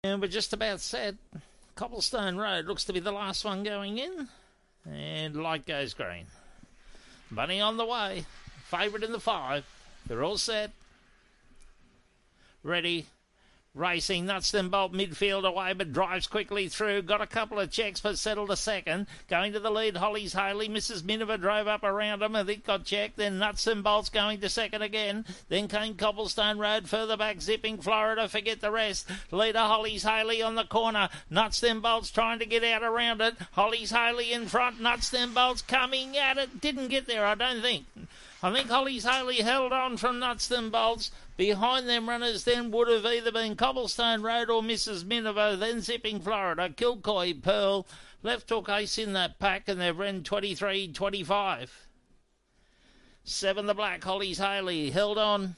And we're just about set. Cobblestone Road looks to be the last one going in. And light goes green. Bunny on the way. Favourite in the 5. They're all set. Ready. Racing, Nutston Bolt midfield away, but drives quickly through. Got a couple of checks, but settled a second. Going to the lead, Holly's Haley. Mrs. Miniver drove up around him. I think got checked. Then Nutston Bolt's going to second again. Then came Cobblestone Road. Further back, Zipping Florida. Forget the rest. Leader, Holly's Haley on the corner. Nutston Bolt's trying to get out around it. Holly's Haley in front. Nutston Bolt's coming at it. Didn't get there, I don't think. I think Holly's Haley held on from Nutston Bolts. Behind them runners then would have either been Cobblestone Road or Mrs. Miniver, then Zipping Florida, Kilcoy Pearl. Left hook ace in that pack, and they've ran 23-25. 7 the black, Holly's Haley, held on.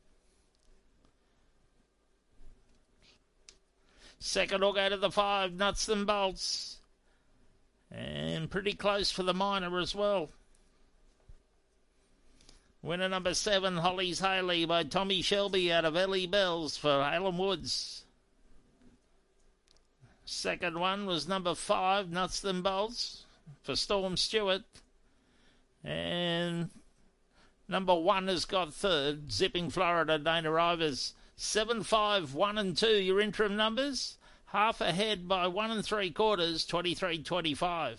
Second will go to the 5, Nutston Bolts. And pretty close for the minor as well. Winner number 7, Holly's Haley by Tommy Shelby out of Ellie Bells for Alan Woods. Second one was number 5, Nutston Bolts for Storm Stewart. And number 1 has got third, Zipping Florida, Dana Ivers. 7, 5, 1 and 2, your interim numbers. Half ahead by 1 3/4, 23-25.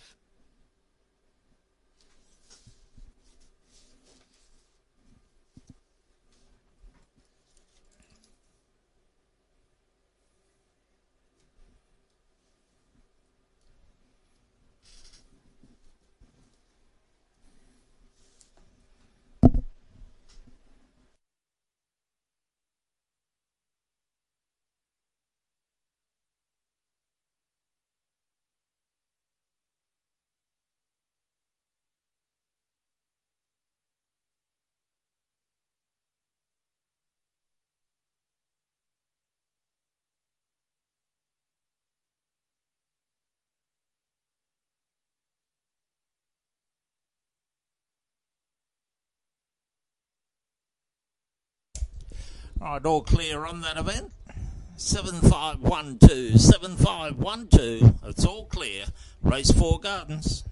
Right, all clear on that event. 7512, 7512. It's all clear. Race 4 Gardens.